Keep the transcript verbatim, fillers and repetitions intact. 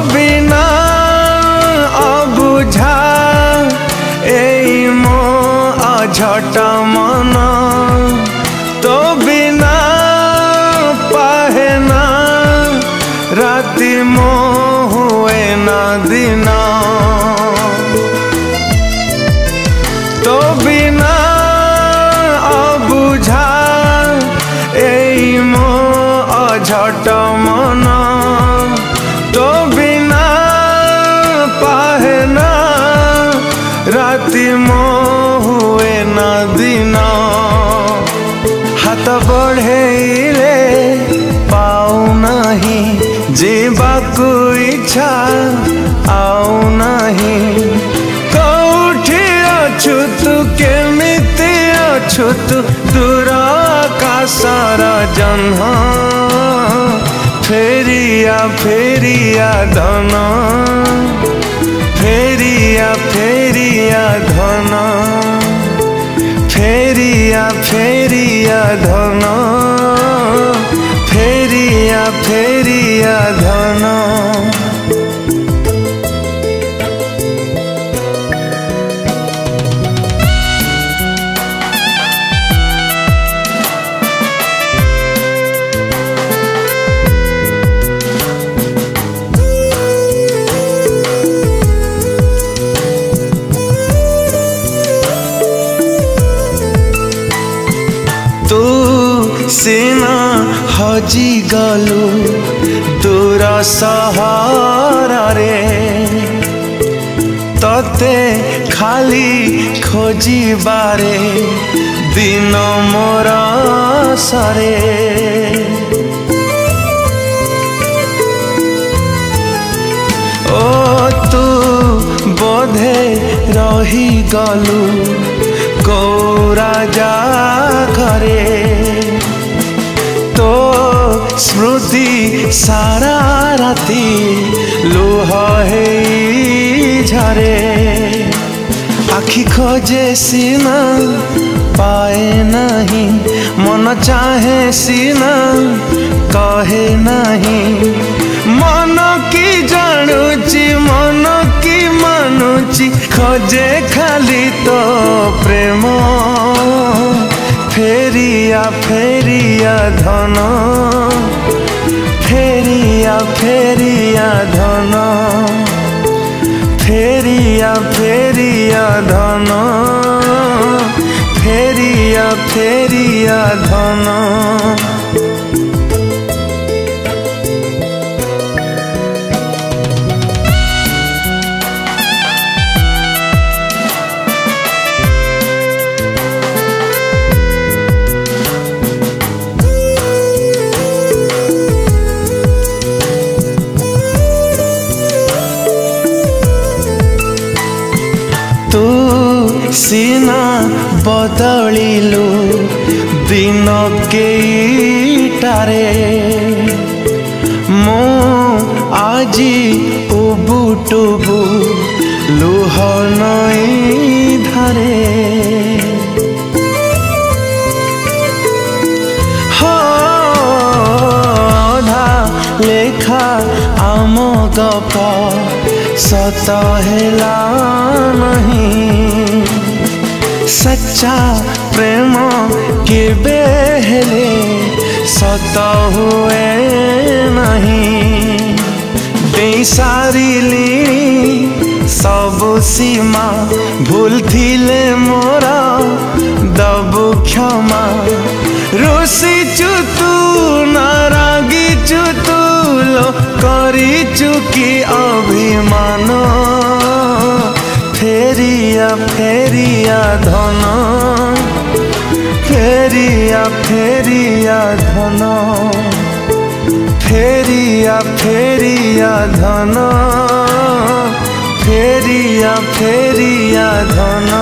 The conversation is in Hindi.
बिना अबुझा एई मो अझट मन तो बिना पाहेना राति मो हुए ना दिन तो बिना अबुझा एई मो अझट मन तो बिना पाहेना राति मो हुए ना दिन हाथ बढ़ेले पाऊ नहीं जीवाकू इच्छा आऊ नहीं कौठी अछु तू केमिति अछु तू दूर आकाशर जह्न फेरिया फेरिया धन फेरिया फेरिया धन फेरिया फेरिया धन फेरिया फेरिया धन तू सीना हजी गलु दूर सहर रे तते खाली खोजी बारे दिन मोर सरे ओ तू बोधे रही गलु को राजा घरे तो स्मृति सारा राति लुह हे झरे आखि खोजे सीना पाए नहीं मन चाहे सीना कहे नहीं मन की जानुची मन की मानुची खोजे खाली तो प्रेम फेरिया फेरिया धन फेरिया फेरिया धन फेरिया फेरिया धन फेरिया फेरिया धन तू सीना बदलिलु दिन केटारे मो आजी उबुटुबु लुह नई धारे अधा लेखा आम गप सत हेला नहीं सच्चा प्रेम केबे हेले सत हुए नहीं दे सारिली सब सीमा भूल थिले मोरा दबु क्षमा रोसी चुतु नारागी चुतुलो करी चुकी अभिमान फेरिया फेरिया धन फेरिया फेरिया धन फेरिया फेरिया धन फेरिया फेरिया धन।